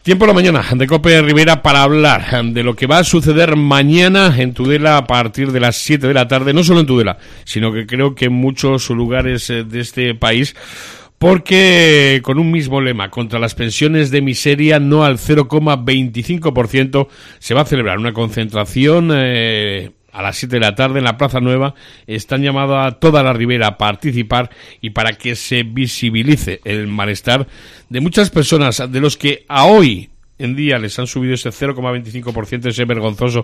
Tiempo de la mañana de COPE Rivera para hablar de lo que va a suceder mañana en Tudela a partir de las 7 de la tarde, no solo en Tudela, sino que creo que en muchos lugares de este país, porque con un mismo lema, contra las pensiones de miseria, no al 0,25%, se va a celebrar una concentración a las 7 de la tarde en la Plaza Nueva. Están llamados a toda la Ribera a participar y para que se visibilice el malestar de muchas personas, de los que a hoy en día les han subido ese 0,25%, ese vergonzoso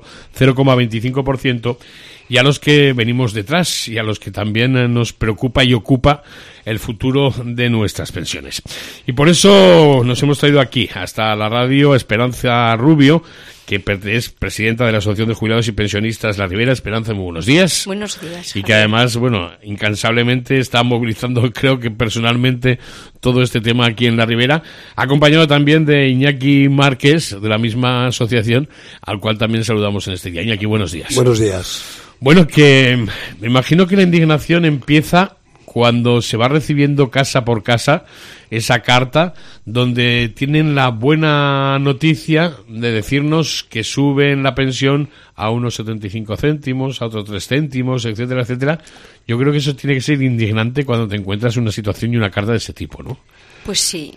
0,25%, y a los que venimos detrás y a los que también nos preocupa y ocupa el futuro de nuestras pensiones. Y por eso nos hemos traído aquí hasta la radio Esperanza Rubio, que es presidenta de la Asociación de Jubilados y Pensionistas La Ribera. Esperanza, muy buenos días. Buenos días. Y que además, incansablemente está movilizando, creo que personalmente, todo este tema aquí en La Ribera, acompañado también de Iñaki Márquez, de la misma asociación, al cual también saludamos en este día. Iñaki, buenos días. Buenos días. Bueno, que me imagino que la indignación empieza cuando se va recibiendo casa por casa esa carta donde tienen la buena noticia de decirnos que suben la pensión a unos 75 céntimos, a otros 3 céntimos, etcétera, etcétera. Yo creo que eso tiene que ser indignante cuando te encuentras en una situación y una carta de ese tipo, ¿no? Pues sí,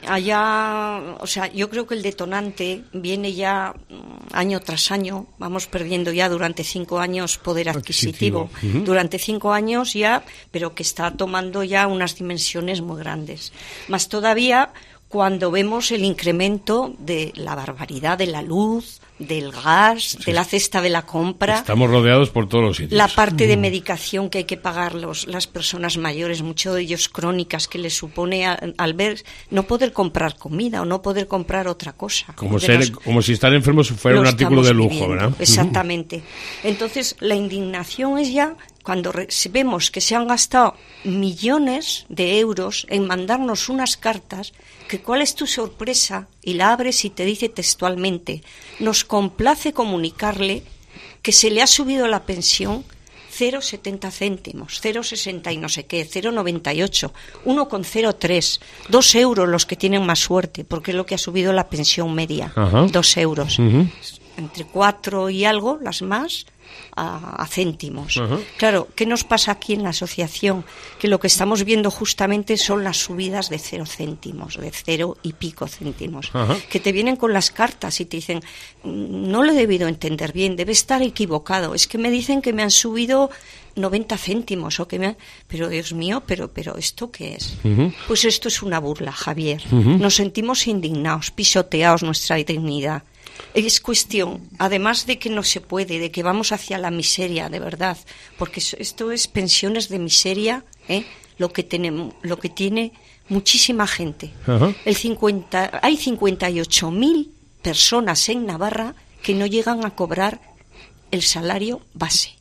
yo creo que el detonante viene ya año tras año. Vamos perdiendo ya durante 5 años poder adquisitivo. Uh-huh. Durante 5 años ya, pero que está tomando ya unas dimensiones muy grandes. Más todavía cuando vemos el incremento de la barbaridad de la luz, del gas, sí, de la cesta de la compra. Estamos rodeados por todos los sitios. La parte de medicación que hay que pagar las personas mayores, muchos de ellos crónicas, que les supone al ver no poder comprar comida o no poder comprar otra cosa. Como si estar enfermos fuera un artículo de lujo, viviendo, ¿verdad? Exactamente. Entonces, la indignación es ya cuando vemos que se han gastado millones de euros en mandarnos unas cartas, que cuál es tu sorpresa, y la abres y te dice textualmente: nos complace comunicarle que se le ha subido la pensión 0,70 céntimos, 0,60 y no sé qué, 0,98, 1,03, 2 euros los que tienen más suerte, porque es lo que ha subido la pensión media, uh-huh. 2 euros, uh-huh. Entre 4 y algo, las más, a céntimos. Uh-huh. Claro, ¿qué nos pasa aquí en la asociación? Que lo que estamos viendo justamente son las subidas de 0 céntimos, de 0 y pico céntimos, uh-huh. Que te vienen con las cartas y te dicen: no lo he debido entender bien, debe estar equivocado, es que me dicen que me han subido 90 céntimos, pero Dios mío, pero ¿esto qué es? Uh-huh. Pues esto es una burla, Javier. Uh-huh. Nos sentimos indignados, pisoteados nuestra dignidad. Es cuestión, además de que no se puede, de que vamos hacia la miseria, de verdad, porque esto es pensiones de miseria, lo que tiene muchísima gente. Uh-huh. Hay 58.000 personas en Navarra que no llegan a cobrar el salario base.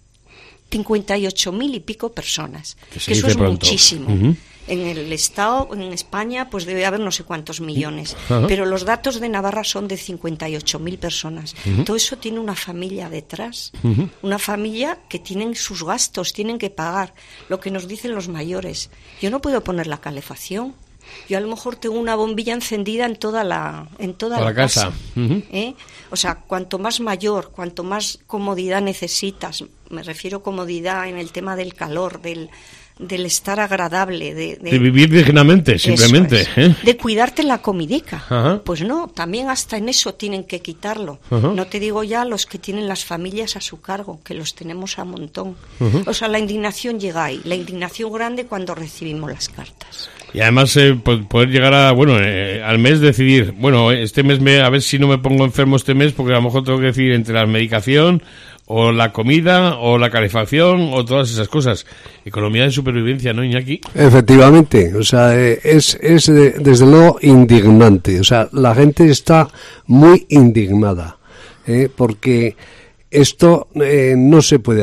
58.000 y pico personas, que eso es pronto. Muchísimo. Uh-huh. En el Estado, en España, pues debe haber no sé cuántos millones. Uh-huh. Pero los datos de Navarra son de 58.000 personas. Uh-huh. Todo eso tiene una familia detrás. Uh-huh. Una familia que tienen sus gastos, tienen que pagar. Lo que nos dicen los mayores: yo no puedo poner la calefacción. Yo a lo mejor tengo una bombilla encendida en toda la casa. Uh-huh. O sea, cuanto más mayor, cuanto más comodidad necesitas, me refiero comodidad en el tema del calor, del estar agradable, de vivir dignamente, simplemente, de cuidarte la comidica. Uh-huh. Pues no, también hasta en eso tienen que quitarlo. Uh-huh. No te digo ya los que tienen las familias a su cargo, que los tenemos a montón. Uh-huh. O sea, la indignación llega ahí, la indignación grande cuando recibimos las cartas. Y además poder llegar a, al mes decidir, este mes a ver si no me pongo enfermo este mes, porque a lo mejor tengo que decidir entre la medicación o la comida o la calefacción o todas esas cosas. Economía de supervivencia, ¿no, Iñaki? Efectivamente, o sea, es desde luego indignante. O sea, la gente está muy indignada, porque esto no se puede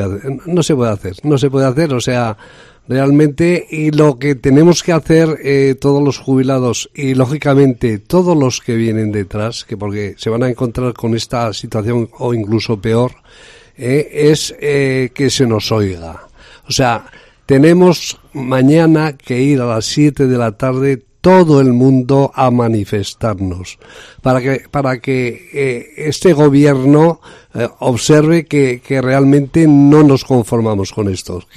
hacer, o sea, realmente, y lo que tenemos que hacer todos los jubilados y lógicamente todos los que vienen detrás, que porque se van a encontrar con esta situación o incluso peor, es que se nos oiga. O sea, tenemos mañana que ir a las 7 de la tarde todo el mundo a manifestarnos para que este gobierno observe que realmente no nos conformamos con esto,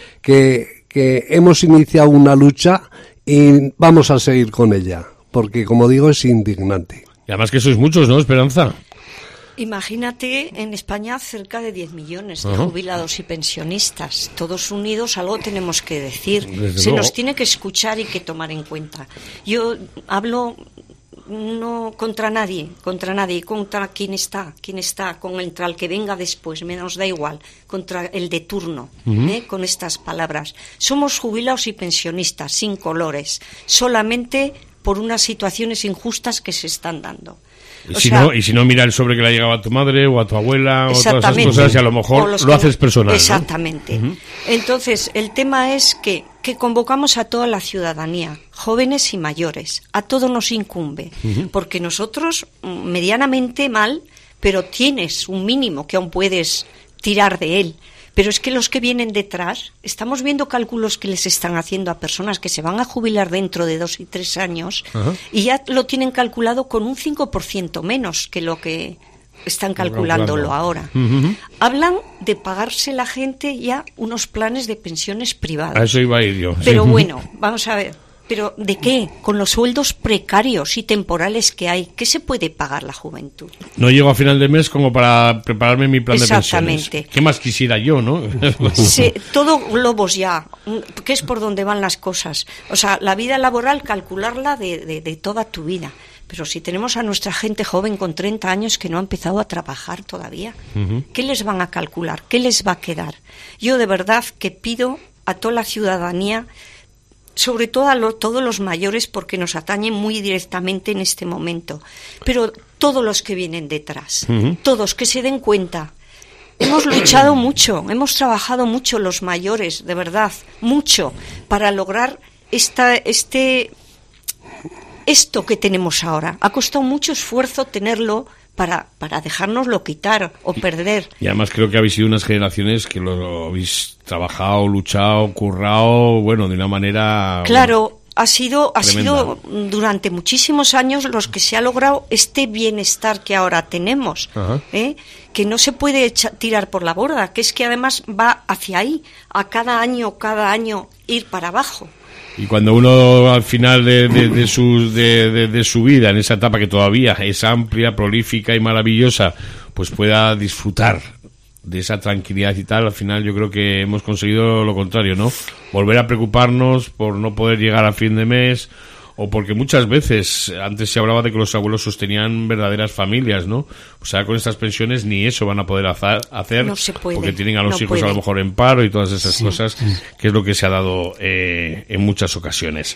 que hemos iniciado una lucha y vamos a seguir con ella, porque como digo es indignante. Y además que sois muchos, ¿no, Esperanza? Imagínate, en España cerca de 10 millones de jubilados y pensionistas. Todos unidos algo tenemos que decir. Se nos tiene que escuchar y que tomar en cuenta. Yo hablo no contra nadie, contra quien está, contra el que venga después, me nos da igual, contra el de turno, con estas palabras. Somos jubilados y pensionistas, sin colores, solamente por unas situaciones injustas que se están dando. Y si no, mira el sobre que le ha llegado a tu madre o a tu abuela o todas esas cosas y a lo mejor lo haces personal. Exactamente. ¿No? Entonces, el tema es que convocamos a toda la ciudadanía, jóvenes y mayores. A todos nos incumbe, porque nosotros medianamente mal, pero tienes un mínimo que aún puedes tirar de él. Pero es que los que vienen detrás, estamos viendo cálculos que les están haciendo a personas que se van a jubilar dentro de 2 y 3 años y ya lo tienen calculado con un 5% menos que lo que están calculándolo ahora. Hablan de pagarse la gente ya unos planes de pensiones privadas. A eso iba a ir yo. Pero bueno, vamos a ver. ¿Pero de qué? Con los sueldos precarios y temporales que hay, ¿qué se puede pagar la juventud? No llego a final de mes como para prepararme mi plan de pensiones. Exactamente. ¿Qué más quisiera yo, no? Sí, todo globos ya, que es por donde van las cosas. O sea, la vida laboral, calcularla de toda tu vida. Pero si tenemos a nuestra gente joven con 30 años que no ha empezado a trabajar todavía, ¿qué les van a calcular? ¿Qué les va a quedar? Yo de verdad que pido a toda la ciudadanía, sobre todo a todos los mayores, porque nos atañen muy directamente en este momento, pero todos los que vienen detrás, todos que se den cuenta. Hemos luchado mucho, hemos trabajado mucho los mayores, de verdad, mucho, para lograr esto que tenemos ahora. Ha costado mucho esfuerzo tenerlo para dejárnoslo quitar o perder. Y además creo que habéis sido unas generaciones que lo habéis trabajado, luchado, currado, bueno, de una manera... Claro, ha sido durante muchísimos años los que se ha logrado este bienestar que ahora tenemos, que no se puede tirar por la borda, que es que además va hacia ahí, a cada año ir para abajo. Y cuando uno al final de su vida, en esa etapa que todavía es amplia, prolífica y maravillosa, pues pueda disfrutar de esa tranquilidad y tal, al final yo creo que hemos conseguido lo contrario, ¿no? Volver a preocuparnos por no poder llegar a fin de mes, o porque muchas veces, antes se hablaba de que los abuelos sostenían verdaderas familias, ¿no? O sea, con estas pensiones ni eso van a poder hacer, no se puede, porque tienen a los hijos a lo mejor en paro y todas esas cosas, que es lo que se ha dado en muchas ocasiones.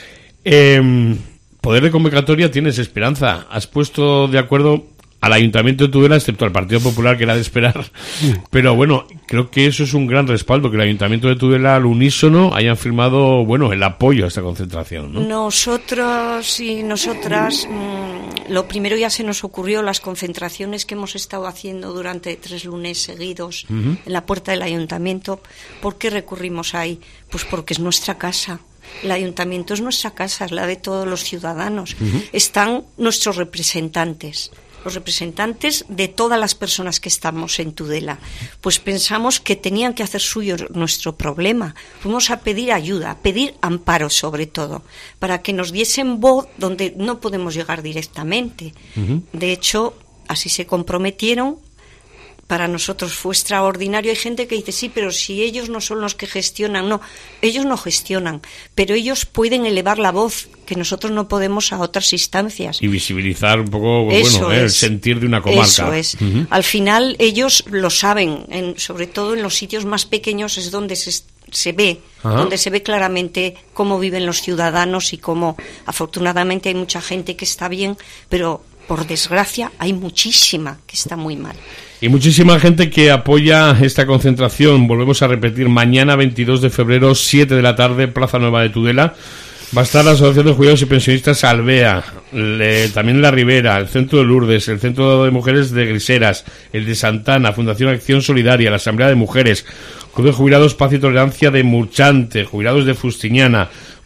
Poder de convocatoria tienes, Esperanza. Has puesto de acuerdo al Ayuntamiento de Tudela, excepto al Partido Popular, que era de esperar. Pero bueno, creo que eso es un gran respaldo, que el Ayuntamiento de Tudela al unísono hayan firmado, bueno, el apoyo a esta concentración, ¿no? Nosotros y nosotras, lo primero ya se nos ocurrió, las concentraciones que hemos estado haciendo durante 3 lunes seguidos en la puerta del Ayuntamiento. ¿Por qué recurrimos ahí? Pues porque es nuestra casa. El Ayuntamiento es nuestra casa, es la de todos los ciudadanos. Están nuestros representantes, los representantes de todas las personas que estamos en Tudela. Pues pensamos que tenían que hacer suyo nuestro problema. Fuimos a pedir ayuda, a pedir amparo sobre todo, para que nos diesen voz donde no podemos llegar directamente. De hecho, así se comprometieron. Para nosotros fue extraordinario. Hay gente que dice, sí, pero si ellos no son los que gestionan. No, ellos no gestionan, pero ellos pueden elevar la voz, que nosotros no podemos a otras instancias. Y visibilizar un poco el sentir de una comarca. Eso es. Al final ellos lo saben, sobre todo en los sitios más pequeños es donde se ve, donde se ve claramente cómo viven los ciudadanos y cómo, afortunadamente, hay mucha gente que está bien, pero por desgracia hay muchísima que está muy mal. Y muchísima gente que apoya esta concentración. Volvemos a repetir, mañana 22 de febrero, 7 de la tarde, Plaza Nueva de Tudela. Va a estar la Asociación de Jubilados y Pensionistas Alvea, también La Ribera, el Centro de Lourdes, el Centro de Mujeres de Griseras, el de Santana, Fundación Acción Solidaria, la Asamblea de Mujeres, Club de Jubilados Paz y Tolerancia de Murchante, Jubilados de Fustiñana,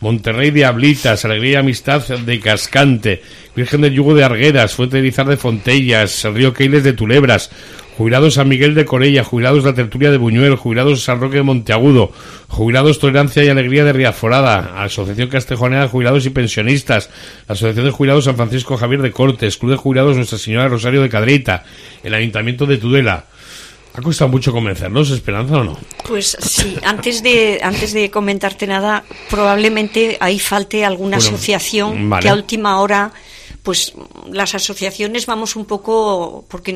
Monterrey de Ablitas, Alegría y Amistad de Cascante, Virgen del Yugo de Arguedas, Fuente de Izar de Fontellas, Río Keiles de Tulebras, Jubilados San Miguel de Corella, Jubilados La Tertulia de Buñuel, Jubilados San Roque de Monteagudo, Jubilados Tolerancia y Alegría de Riaforada, Asociación Castellonera de Jubilados y Pensionistas, la Asociación de Jubilados San Francisco Javier de Cortes, Club de Jubilados Nuestra Señora Rosario de Cadreita, el Ayuntamiento de Tudela. ¿Ha costado mucho convencerlos, Esperanza, o no? Pues sí, antes de comentarte nada, probablemente ahí falte alguna asociación que a última hora, pues las asociaciones vamos un poco, porque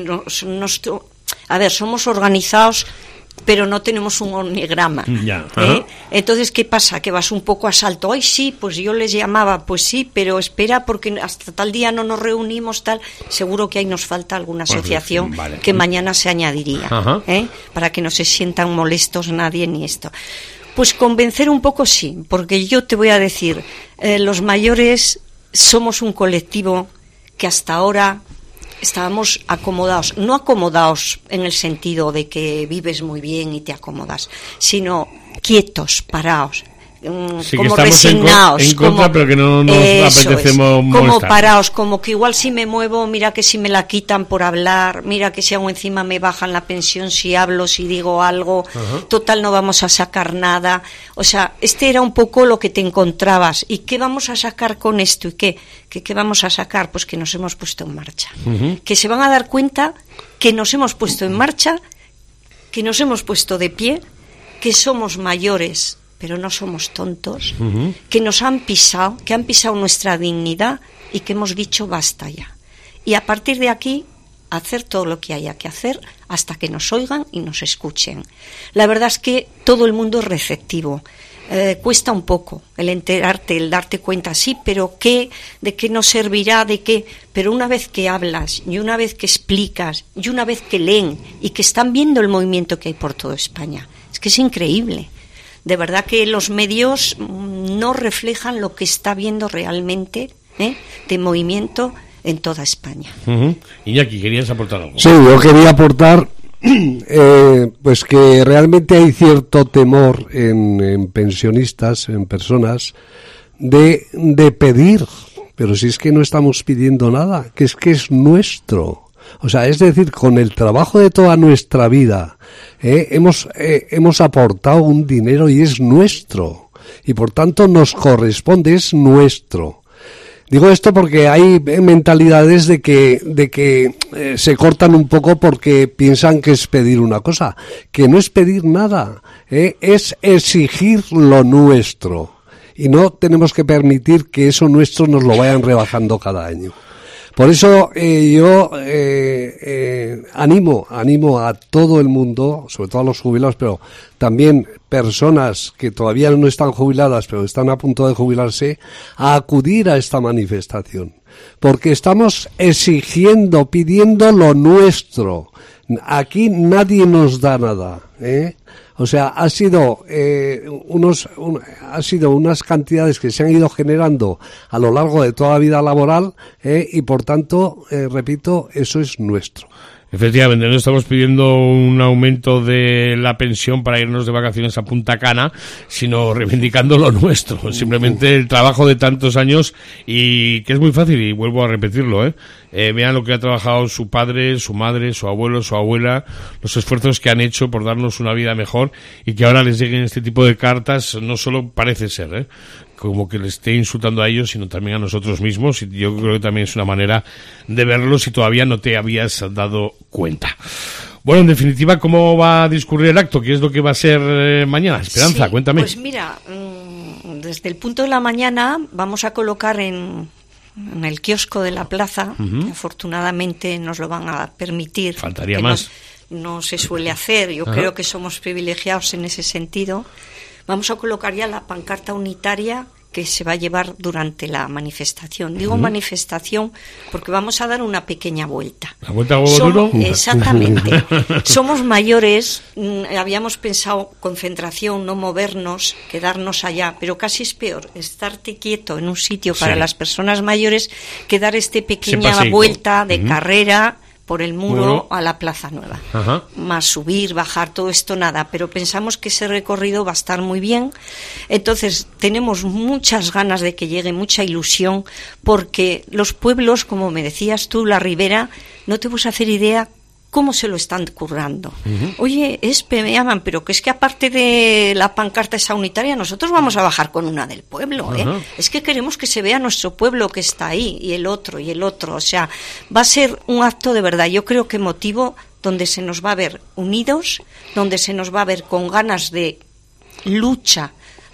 somos organizados, pero no tenemos un organigrama. Ya. Entonces, ¿qué pasa? Que vas un poco a salto. Ay, sí, pues yo les llamaba, pues sí, pero espera, porque hasta tal día no nos reunimos, tal. Seguro que ahí nos falta alguna asociación que mañana se añadiría, para que no se sientan molestos nadie ni esto. Pues convencer un poco sí, porque yo te voy a decir, los mayores somos un colectivo que hasta ahora estábamos acomodados, no acomodados en el sentido de que vives muy bien y te acomodas, sino quietos, parados, sí, como que resignados, en contra, como, pero que no nos apetecemos como molestar. Parados, como que igual si me muevo, mira que si me la quitan por hablar, mira que si aún encima me bajan la pensión si hablo, si digo algo, total no vamos a sacar nada. O sea, este era un poco lo que te encontrabas. ¿Y qué vamos a sacar con esto? ¿Y qué vamos a sacar? Pues que nos hemos puesto en marcha. Que se van a dar cuenta que nos hemos puesto en marcha, que nos hemos puesto de pie, que somos mayores pero no somos tontos, que nos han pisado, que han pisado nuestra dignidad y que hemos dicho basta ya. Y a partir de aquí, hacer todo lo que haya que hacer hasta que nos oigan y nos escuchen. La verdad es que todo el mundo es receptivo. Cuesta un poco el enterarte, el darte cuenta, sí, pero ¿de qué nos servirá? ¿De qué? Pero una vez que hablas y una vez que explicas y una vez que leen y que están viendo el movimiento que hay por toda España, es que es increíble. De verdad que los medios no reflejan lo que está viendo realmente de movimiento en toda España. Iñaki, ¿querías aportar algo? Sí, yo quería aportar pues que realmente hay cierto temor en pensionistas, en personas, de pedir, pero si es que no estamos pidiendo nada, que es nuestro. O sea, es decir, con el trabajo de toda nuestra vida hemos aportado un dinero y es nuestro. Y por tanto nos corresponde, es nuestro. Digo esto porque hay mentalidades de que se cortan un poco porque piensan que es pedir una cosa, que no es pedir nada, es exigir lo nuestro. Y no tenemos que permitir que eso nuestro nos lo vayan rebajando cada año. Por eso yo animo a todo el mundo, sobre todo a los jubilados, pero también personas que todavía no están jubiladas, pero están a punto de jubilarse, a acudir a esta manifestación. Porque estamos exigiendo, pidiendo lo nuestro. Aquí nadie nos da nada, O sea, ha sido unas cantidades que se han ido generando a lo largo de toda la vida laboral, y por tanto, repito, eso es nuestro. Efectivamente, no estamos pidiendo un aumento de la pensión para irnos de vacaciones a Punta Cana, sino reivindicando lo nuestro, simplemente el trabajo de tantos años, y que es muy fácil, y vuelvo a repetirlo, vean lo que ha trabajado su padre, su madre, su abuelo, su abuela, los esfuerzos que han hecho por darnos una vida mejor, y que ahora les lleguen este tipo de cartas, no solo parece ser, como que le esté insultando a ellos, sino también a nosotros mismos, y yo creo que también es una manera de verlo si todavía no te habías dado cuenta. Bueno, en definitiva, ¿cómo va a discurrir el acto? ¿Qué es lo que va a ser mañana? Esperanza, sí, cuéntame. Pues mira, desde el punto de la mañana vamos a colocar en el kiosco de la plaza, que afortunadamente nos lo van a permitir. Faltaría más. No se suele hacer, yo creo que somos privilegiados en ese sentido. Vamos a colocar ya la pancarta unitaria que se va a llevar durante la manifestación. Digo manifestación porque vamos a dar una pequeña vuelta. ¿La vuelta a huevo duro? Exactamente. Somos mayores, habíamos pensado concentración, no movernos, quedarnos allá, pero casi es peor estarte quieto en un sitio para las personas mayores que dar esta pequeña vuelta de carrera por el muro a la Plaza Nueva. Ajá. Más subir, bajar, todo esto nada, pero pensamos que ese recorrido va a estar muy bien. Entonces tenemos muchas ganas de que llegue, mucha ilusión, porque los pueblos, como me decías tú, la Ribera, no te puedes hacer idea cómo se lo están currando. Oye, me llaman, pero que es que aparte de la pancarta esa unitaria, nosotros vamos a bajar con una del pueblo, ¿eh? Es que queremos que se vea nuestro pueblo que está ahí, y el otro, o sea, va a ser un acto de verdad, yo creo que emotivo, donde se nos va a ver unidos, donde se nos va a ver con ganas de lucha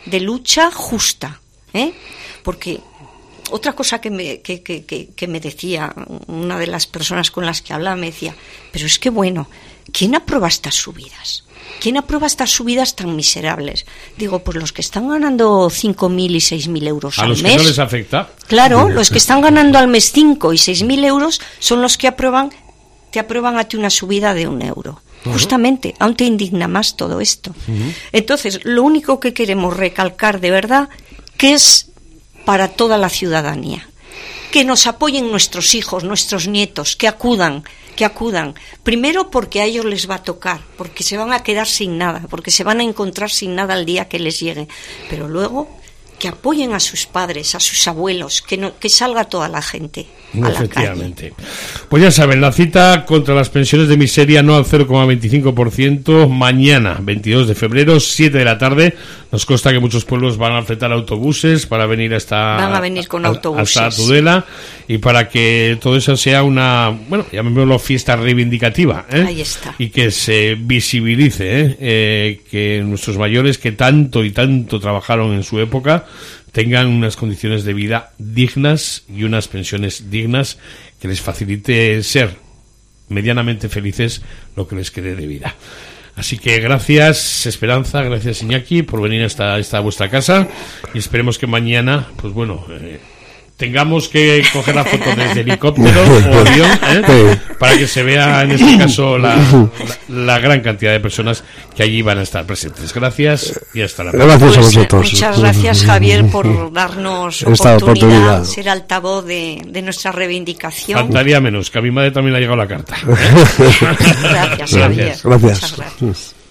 justa, ¿eh? Porque otra cosa que me decía una de las personas con las que hablaba, me decía, pero es que bueno, ¿quién aprueba estas subidas? ¿Quién aprueba estas subidas tan miserables? Digo, pues los que están ganando 5.000 y 6.000 euros al mes. ¿A los que no les afecta? Claro, los que están ganando al mes 5 y 6.000 euros son los que te aprueban a ti una subida de 1 euro. Justamente, aún te indigna más todo esto. Entonces, lo único que queremos recalcar de verdad, que es para toda la ciudadanía, que nos apoyen nuestros hijos, nuestros nietos, que acudan, primero porque a ellos les va a tocar, porque se van a quedar sin nada, porque se van a encontrar sin nada el día que les llegue, pero luego que apoyen a sus padres, a sus abuelos, que salga toda la gente a la calle. Pues ya saben, la cita contra las pensiones de miseria no al 0,25%, mañana, 22 de febrero, 7 de la tarde. Nos consta que muchos pueblos van a fletar autobuses para venir van a venir con autobuses hasta Tudela, y para que todo eso sea una, bueno, llamémoslo fiesta reivindicativa, ¿eh? Ahí está. Y que se visibilice, que nuestros mayores que tanto y tanto trabajaron en su época tengan unas condiciones de vida dignas y unas pensiones dignas que les facilite ser medianamente felices lo que les quede de vida. Así que gracias Esperanza, gracias Iñaki por venir hasta esta vuestra casa, y esperemos que mañana, pues bueno, tengamos que coger la foto desde helicóptero o avión, para que se vea en este caso la gran cantidad de personas que allí van a estar presentes. Gracias y hasta la próxima. Gracias a vosotros. Muchas gracias, Javier, por darnos esta oportunidad, ser altavoz de nuestra reivindicación. Faltaría menos, que a mi madre también le ha llegado la carta. Gracias, Javier. Gracias. Muchas gracias.